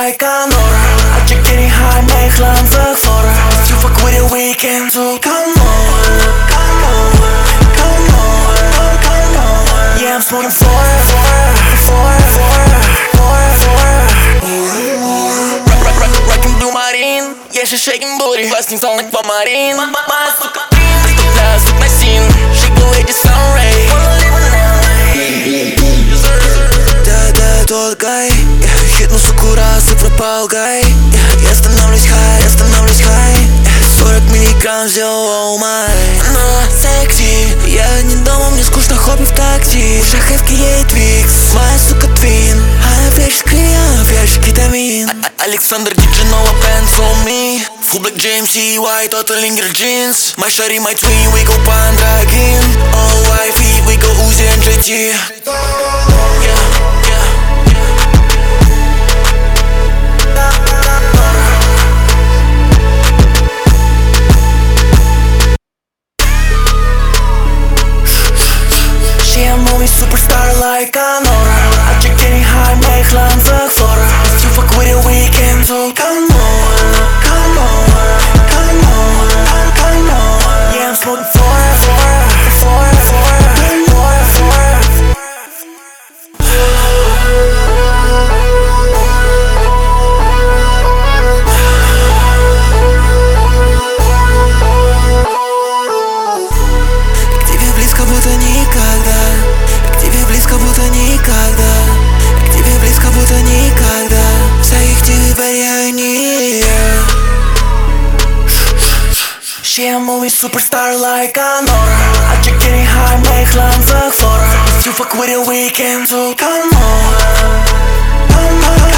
like Anora. I check getting high, make glanzig voor haar. You fuck with the weekend, so come on, come on, come on, come on. Yeah, I'm smoking for Rockin' Blue Marine, yeah, she shaking booty. Plastic sound like Marine. Stop look my scene, shake the way the sun ray. Да, тот гай, хитнулся курас и пропал гай. Я становлюсь хай, 40 миллиграмм сделал, oh my. Она секси, я не дома, мне скучно, хобби в такси. В шахевке ей твикс, моя сука твин. Она флеш крия, флеш кетамин. Александр Диджинова pants on me. Full black James CY, total linger jeans. My shawty, my twin, we go Pandragin. All wifey, we go Uzi and JT. She a movie superstar like Anora. I check getting high, make glanzig voor haar. You fuck with the weekend, so come on, come on, come on, come on. Yeah, I'm smoking for будто никогда, к тебе близко, будто никогда, к тебе близко, будто никогда. В своих теперь я не She a movie superstar like Anora. I check getting high, make glanzig voor haar. You fuck with the weekend, so come on, come on.